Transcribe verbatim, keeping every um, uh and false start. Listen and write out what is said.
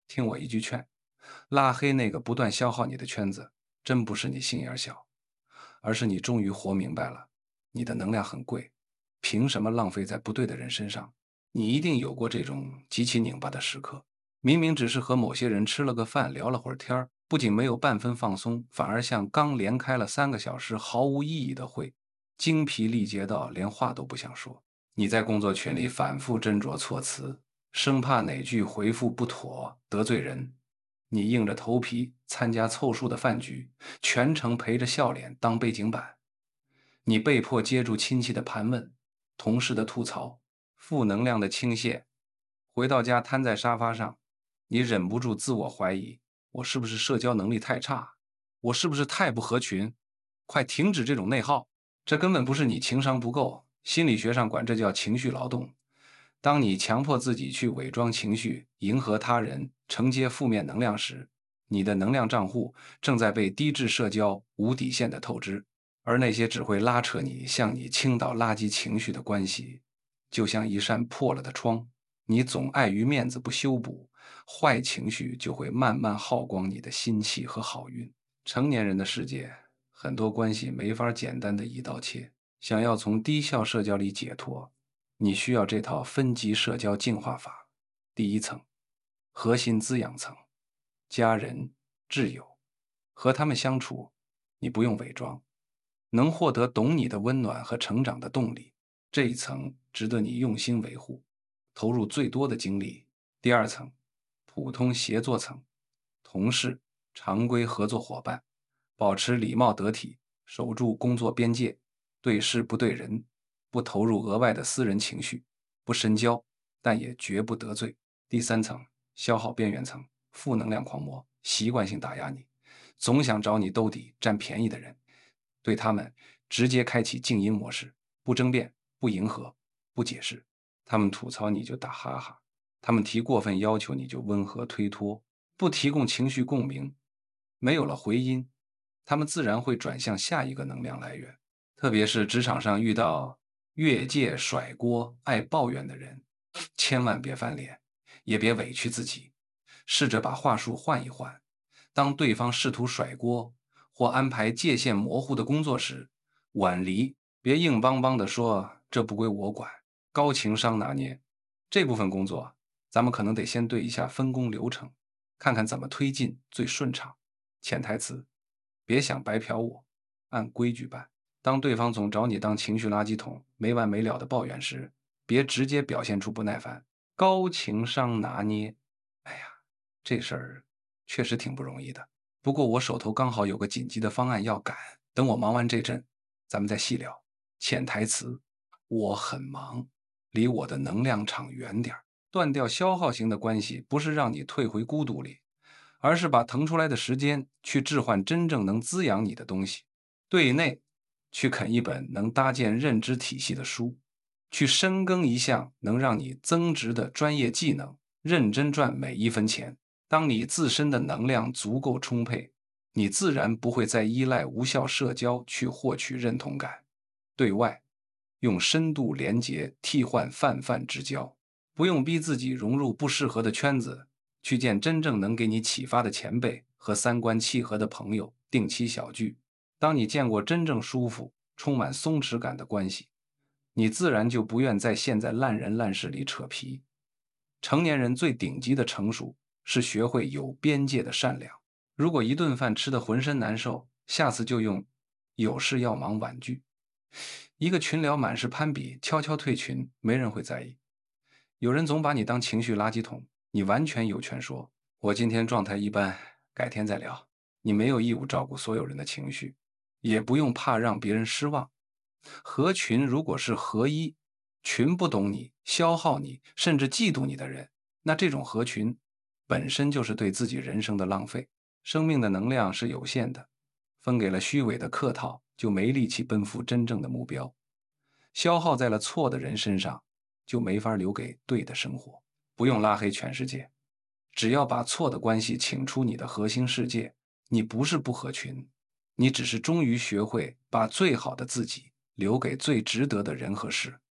听我一句劝，拉黑那个不断消耗你的圈子，真不是你心眼小，而是你终于活明白了，你的能量很贵，凭什么浪费在不对的人身上？你一定有过这种极其拧巴的时刻，明明只是和某些人吃了个饭，聊了会儿天儿，不仅没有半分放松，反而像刚连开了三个小时毫无意义的会，精疲力竭到连话都不想说。你在工作群里反复斟酌措辞，生怕哪句回复不妥得罪人。你硬着头皮参加凑数的饭局，全程陪着笑脸当背景板。你被迫接住亲戚的盘问，同事的吐槽，负能量的倾泻。回到家瘫在沙发上，你忍不住自我怀疑：我是不是社交能力太差？我是不是太不合群？快停止这种内耗！这根本不是你情商不够，心理学上管这叫情绪劳动。当你强迫自己去伪装情绪，迎合他人，承接负面能量时，你的能量账户正在被低质社交无底线的透支。而那些只会拉扯你、向你倾倒垃圾情绪的关系，就像一扇破了的窗，你总碍于面子不修补，坏情绪就会慢慢耗光你的心气和好运。成年人的世界，很多关系没法简单的一刀切。想要从低效社交里解脱，你需要这套分级社交净化法。第一层，核心滋养层，家人、挚友，和他们相处，你不用伪装，能获得懂你的温暖和成长的动力，这一层值得你用心维护，投入最多的精力。第二层，普通协作层，同事、常规合作伙伴，保持礼貌得体，守住工作边界，对事不对人，不投入额外的私人情绪，不深交，但也绝不得罪。第三层，消耗边缘层，负能量狂魔，习惯性打压你，总想找你兜底、占便宜的人，对他们直接开启静音模式，不争辩，不迎合，不解释。他们吐槽你就打哈哈，他们提过分要求你就温和推脱，不提供情绪共鸣。没有了回音，他们自然会转向下一个能量来源。特别是职场上遇到越界甩锅、爱抱怨的人，千万别翻脸，也别委屈自己，试着把话术换一换。当对方试图甩锅或安排界限模糊的工作时，婉离，别硬邦邦地说这不归我管，高情商拿捏。这部分工作，咱们可能得先对一下分工流程，看看怎么推进最顺畅。潜台词，别想白嫖我，按规矩办。当对方总找你当情绪垃圾桶，没完没了的抱怨时，别直接表现出不耐烦，高情商拿捏。哎呀，这事儿确实挺不容易的。不过我手头刚好有个紧急的方案要赶，等我忙完这阵，咱们再细聊。潜台词，我很忙，离我的能量场远点儿。断掉消耗型的关系，不是让你退回孤独里，而是把腾出来的时间去置换真正能滋养你的东西。对内去啃一本能搭建认知体系的书，去深耕一项能让你增值的专业技能，认真赚每一分钱。当你自身的能量足够充沛，你自然不会再依赖无效社交去获取认同感。对外，用深度连结替换泛泛之交，不用逼自己融入不适合的圈子，去见真正能给你启发的前辈和三观契合的朋友，定期小聚。当你见过真正舒服、充满松弛感的关系，你自然就不愿再陷在烂人烂事里扯皮。成年人最顶级的成熟是学会有边界的善良。如果一顿饭吃得浑身难受，下次就用有事要忙婉拒。一个群聊满是攀比，悄悄退群，没人会在意。有人总把你当情绪垃圾桶，你完全有权说我今天状态一般，改天再聊。你没有义务照顾所有人的情绪，也不用怕让别人失望。合群如果是合一，群不懂你、消耗你，甚至嫉妒你的人，那这种合群本身就是对自己人生的浪费。生命的能量是有限的，分给了虚伪的客套，就没力气奔赴真正的目标。消耗在了错的人身上，就没法留给对的生活。不用拉黑全世界，只要把错的关系请出你的核心世界，你不是不合群，你只是终于学会把最好的自己留给最值得的人和事。